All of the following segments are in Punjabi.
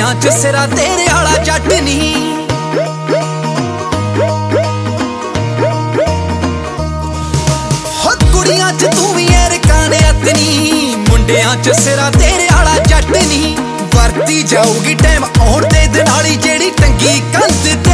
ਮੁੰਡਿਆਂ ਚ ਸਿਰਾ ਤੇਰੇ ਵਾਲਾ ਜੱਟ ਨਹੀਂ। ਹੋ ਕੁੜੀਆਂ ਚ ਤੂੰ ਵੀ ਐਰਕਾਨਿਅਤ ਨੀ, ਮੁੰਡਿਆਂ ਚ ਸਿਰਾ ਤੇਰੇ ਵਾਲਾ ਜੱਟ ਨਹੀਂ। ਵਰਤੀ ਜਾਊਗੀ ਟਾਈਮ ਆਉਣ ਤੇ ਦਿਨਾਲੀ ਜਿਹੜੀ ਟੰਗੀ ਕੰਧ ਤੇ।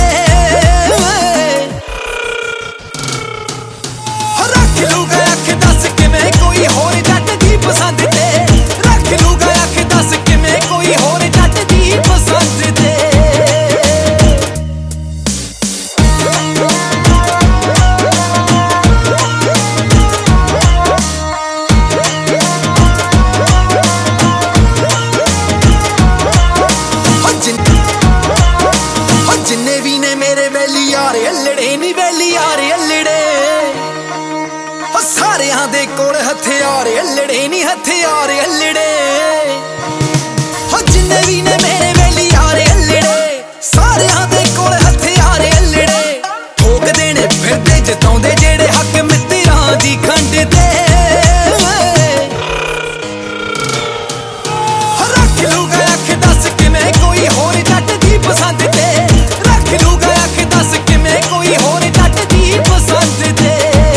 ਰੱਖ ਲੂਗਾ ਅੱਖ ਦੱਸ ਕਿਵੇਂ ਕੋਈ ਹੋਰ ਜੱਟ ਦੀ ਪਸੰਦ ਤੇ। ਰੱਖ ਲੂਗਾ ਅੱਖ ਦੱਸ ਕਿਵੇਂ ਕੋਈ ਹੋਰ ਜੱਟ ਦੀ ਪਸੰਦ ਤੇ। ਜਿੰਨੇ ਵੀ ਨੇ ਮੇਰੇ ਵੈਲੀ ਯਾਰ ਅਲੜੇ ਨੀ ਵੈਲੀ ਯਾਰ ਅਲੜੇ। ਸਾਰਿਆਂ ਦੇ ਕੋਲ ਹਥਿਆਰ ਅਲੜੇ ਨੀ ਹਥਿਆਰ ਅਲੜੇ। ਜਿੰਨੇ ਵੀ ਨੇ ਮੇਰੇ ਵੈਲੀ ਯਾਰ ਅਲੜੇ, ਸਾਰਿਆਂ ਦੇ ਕੋਲ ਹਥਿਆਰ ਅਲੜੇ। ਠੋਕਦੇ ਨੇ ਫਿਰਦੇ ਜਿਤਾਉਂਦੇ ਜਿਹੜੇ ਹੱਕ ਮਿੱਤਰਾਂ ਦੀ ਖੰਡ ਤੇ। ਰੱਖ ਲੂਗਾ ਅੱਖ ਦੱਸ ਕਿਵੇਂ ਕੋਈ ਹੋਰ ਜੱਟ ਦੀ ਪਸੰਦ ਤੇ। ਰੱਖ ਲੂਗਾ ਅੱਖ ਦੱਸ ਕਿਵੇਂ ਕੋਈ ਹੋਰ ਜੱਟ ਦੀ ਪਸੰਦ ਤੇ।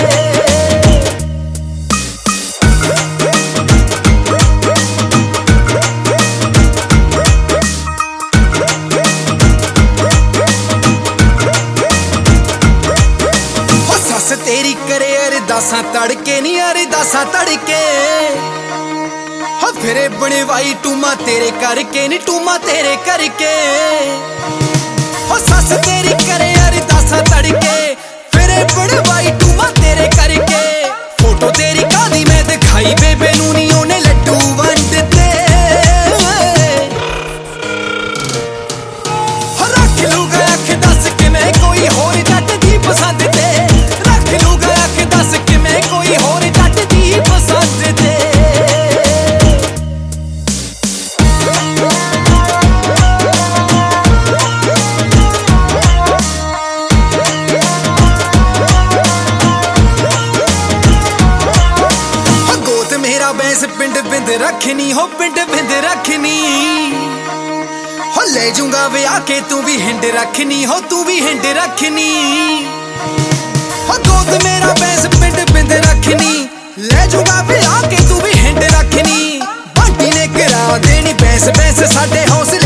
ਸੱਸ ਤੇਰੀ ਕਰੇ ਅਰਦਾਸਾਂ ਤੜਕੇ ਨੀ ਅਰਦਾਸਾਂ ਤੜਕੇ। ਫਿਰੇ ਬਣਵਾਈ ਟੂਮਾ ਤੇਰੇ ਕਰਕੇ ਨੀ ਟੂਮਾ ਤੇਰੇ ਕਰਕੇ। ਸੱਸ ਤੇਰੀ ਕਰੇ ਅਰਦਾਸਾਂ ਤੜਕੇ, ਫਿਰੇ ਬਣਵਾਈ ਟੂਮਾ ਤੇਰੇ ਕਰਕੇ। ਫੋਟੋ ਤੇਰੀ ਕਾਦੀ ਮੈਂ ਦਿਖਾਈ ਬੇਬੇ ਨੂੰ ਨੀ ਉਹਨੇ ਲੱਡੂ ਵੰਡ ਤੇ। ਰੱਖ ਲੂਗਾ ਅੱਖ ਦੱਸ ਕਿਵੇਂ ਕੋਈ ਹੋਰ ਜੱਟ ਦੀ ਪਸੰਦ ਤੇ। ਰੱਖ ਲੂਗਾ ਅੱਖ ਦੱਸ ਕਿਵੇਂ ਕੋਈ ਹੋਰ ਜੱਟ ਦੀ ਪਸੰਦ ਤੇ। ਬੈਂਸ ਪਿੰਡ ਬਿੰਦ ਰੱਖਣੀ ਹੋ ਪਿੰਡ ਬਿੰਦ ਰੱਖਣੀ। ਹੋ ਲੈ ਜੂੰਗਾ ਵਿਆਹ ਕੇ ਤੂੰ ਵੀ ਹਿੰਡ ਰੱਖਣੀ ਹੋ ਤੂੰ ਵੀ ਹਿੰਡ ਰੱਖਣੀ। ਹੋ ਗੋਦ ਮੇਰਾ ਬੈਂਸ ਪਿੰਡ ਬਿੰਦ ਰੱਖਣੀ, ਲੈ ਜੂੰਗਾ ਵਿਆਹ ਕੇ ਤੂੰ ਵੀ ਹਿੰਡ ਰੱਖਣੀ। ਬਾਂਟੀ ਨੇ ਕਰਾ ਦੇਣੀ ਬੈਂਸ ਬੈਂਸ ਸਾਡੇ ਹੌਸਲੇ